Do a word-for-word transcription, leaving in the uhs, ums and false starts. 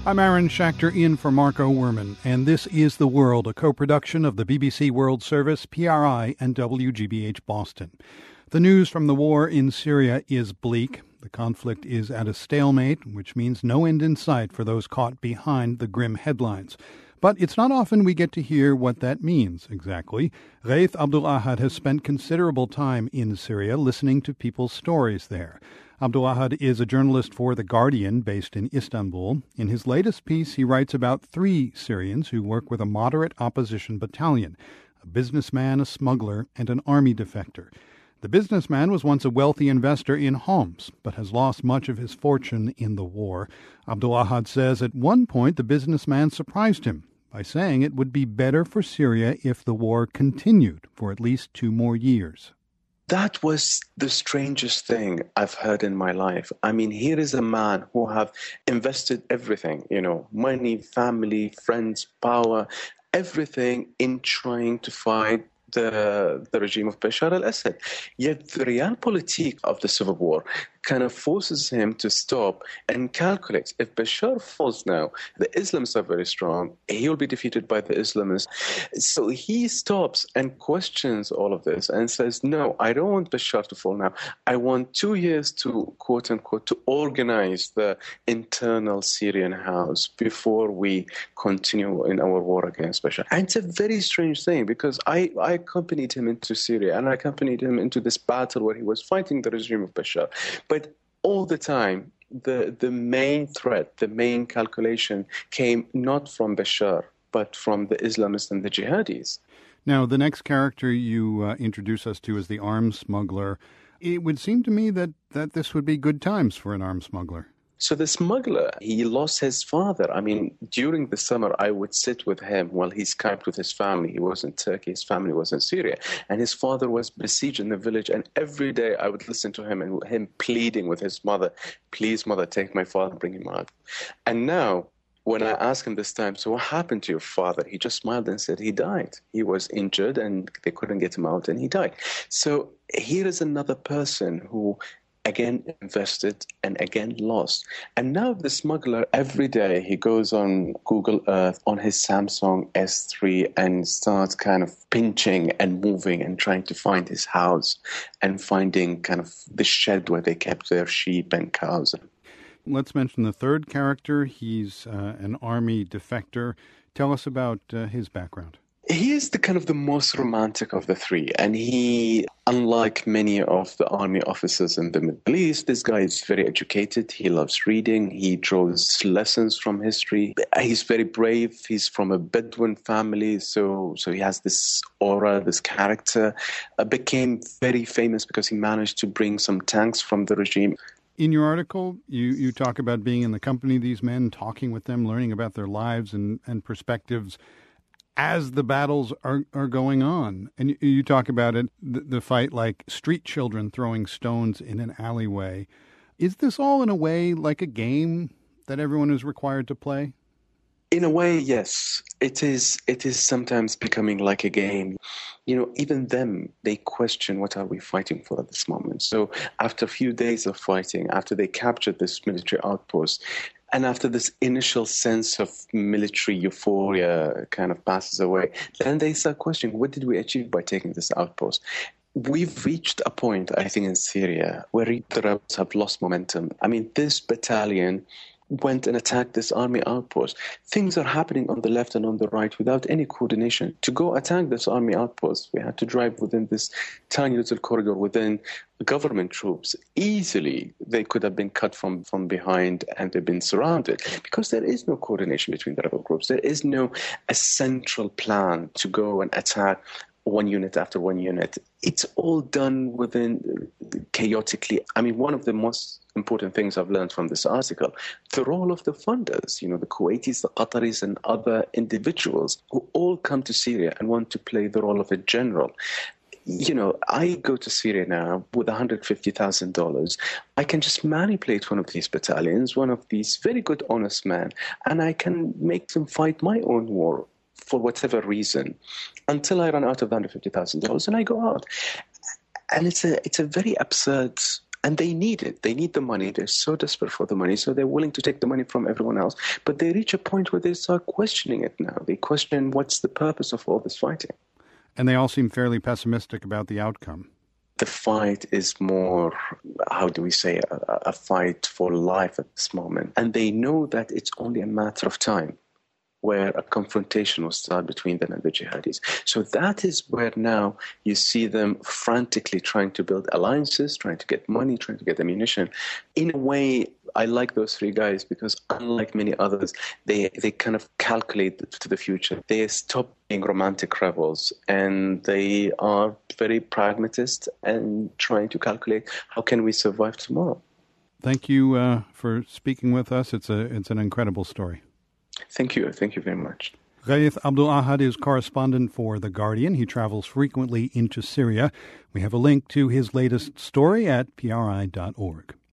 I'm Aaron Schachter in for Marco Werman, and this is The World, a co-production of the B B C World Service, P R I, and W G B H Boston. The news from the war in Syria is bleak. The conflict is at a stalemate, which means no end in sight for those caught behind the grim headlines. But it's not often we get to hear what that means exactly. Raith Abdul-Ahad has spent considerable time in Syria listening to people's stories there. Abdul-Ahad is a journalist for The Guardian based in Istanbul. In his latest piece, he writes about three Syrians who work with a moderate opposition battalion, a businessman, a smuggler, and an army defector. The businessman was once a wealthy investor in Homs, but has lost much of his fortune in the war. Abdul-Ahad says at one point the businessman surprised him by saying it would be better for Syria if the war continued for at least two more years. That was the strangest thing I've heard in my life. I mean, here is a man who have invested everything, you know, money, family, friends, power, everything in trying to fight the, the regime of Bashar al-Assad. Yet the realpolitik of the civil war kind of forces him to stop and calculate. If Bashar falls now, the Islamists are very strong. He'll be defeated by the Islamists. So he stops and questions all of this and says, no, I don't want Bashar to fall now. I want two years to, quote unquote, to organize the internal Syrian house before we continue in our war against Bashar. And it's a very strange thing because I, I accompanied him into Syria and I accompanied him into this battle where he was fighting the regime of Bashar. But all the time, the, the main threat, the main calculation came not from Bashar, but from the Islamists and the jihadis. Now, the next character you uh, introduce us to is the arms smuggler. It would seem to me that, that this would be good times for an arms smuggler. So the smuggler, he lost his father. I mean, during the summer, I would sit with him while he Skyped with his family. He was in Turkey, his family was in Syria. And his father was besieged in the village. And every day I would listen to him and him pleading with his mother, please, mother, take my father, bring him out. And now, when I asked him this time, so what happened to your father? He just smiled and said he died. He was injured and they couldn't get him out and he died. So here is another person who again invested and again lost. And now the smuggler, every day he goes on Google Earth on his Samsung S three and starts kind of pinching and moving and trying to find his house and finding kind of the shed where they kept their sheep and cows. Let's mention the third character. He's uh, an army defector. Tell us about uh, his background. He is the kind of the most romantic of the three, and he, unlike many of the army officers in the Middle East, this guy is very educated. He loves reading. He draws lessons from history. He's very brave. He's from a Bedouin family, so so he has this aura, this character. Uh, became very famous because he managed to bring some tanks from the regime. In your article, you, you talk about being in the company of these men, talking with them, learning about their lives and, and perspectives as the battles are, are going on. And you, you talk about it, the, the fight like street children throwing stones in an alleyway. Is this all in a way like a game that everyone is required to play? In a way, yes. It is It is sometimes becoming like a game. You know, even them, they question what are we fighting for at this moment. So after a few days of fighting, after they captured this military outpost, and after this initial sense of military euphoria kind of passes away, then they start questioning, what did we achieve by taking this outpost? We've reached a point, I think, in Syria where the rebels have lost momentum. I mean, this battalion went and attacked this army outpost. Things are happening on the left and on the right without any coordination. To go attack this army outpost, we had to drive within this tiny little corridor within government troops. Easily, they could have been cut from, from behind and they've been surrounded because there is no coordination between the rebel groups. There is no a central plan to go and attack one unit after one unit. It's all done within chaotically. I mean, one of the most important things I've learned from this article, the role of the funders, you know, the Kuwaitis, the Qataris, and other individuals who all come to Syria and want to play the role of a general. You know, I go to Syria now with one hundred fifty thousand dollars. I can just manipulate one of these battalions, one of these very good, honest men, and I can make them fight my own war for whatever reason until I run out of one hundred fifty thousand dollars and I go out. And it's a it's a very absurd And they need it. They need the money. They're so desperate for the money. So they're willing to take the money from everyone else. But they reach a point where they start questioning it now. They question what's the purpose of all this fighting. And they all seem fairly pessimistic about the outcome. The fight is more, how do we say, a, a fight for life at this moment. And they know that it's only a matter of time where a confrontation will start between them and the jihadis. So that is where now you see them frantically trying to build alliances, trying to get money, trying to get ammunition. In a way, I like those three guys because unlike many others, they, they kind of calculate to the future. They stop being romantic rebels and they are very pragmatist and trying to calculate how can we survive tomorrow. Thank you uh, for speaking with us. It's a it's an incredible story. Thank you. Thank you very much. Ghaith Abdul Ahad is correspondent for The Guardian. He travels frequently into Syria. We have a link to his latest story at P R I dot org.